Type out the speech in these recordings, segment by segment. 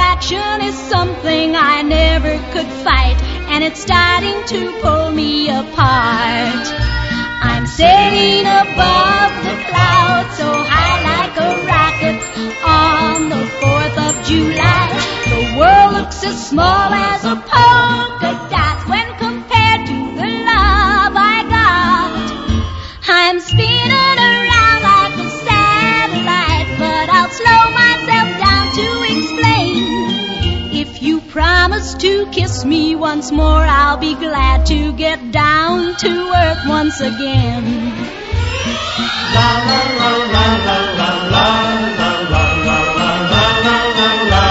attraction is something I never could fight, and it's starting to pull me apart. I'm sailing above the clouds, so high like a rocket on the 4th of July. The world looks as small as a polka dot when compared to the love I got. I'm spinning around like a satellite, but I'll slow myself down to explain. If you promise to kiss me once more, I'll be glad to get down to earth once again. La la la la la la la la la la la la la la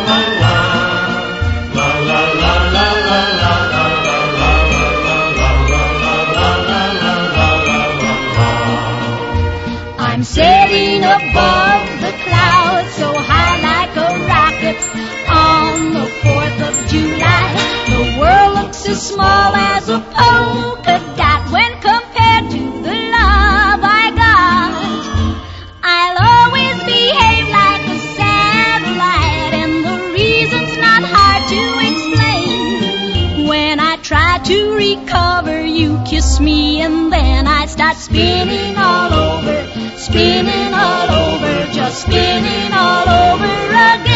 la. I'm sailing above the clouds, so high like a rocket on the 4th of July. The world looks as small as a polka dot when compared to the love I got. I'll always behave like a satellite, and the reason's not hard to explain. When I try to recover, you kiss me, and then I start spinning all over, just spinning all over again.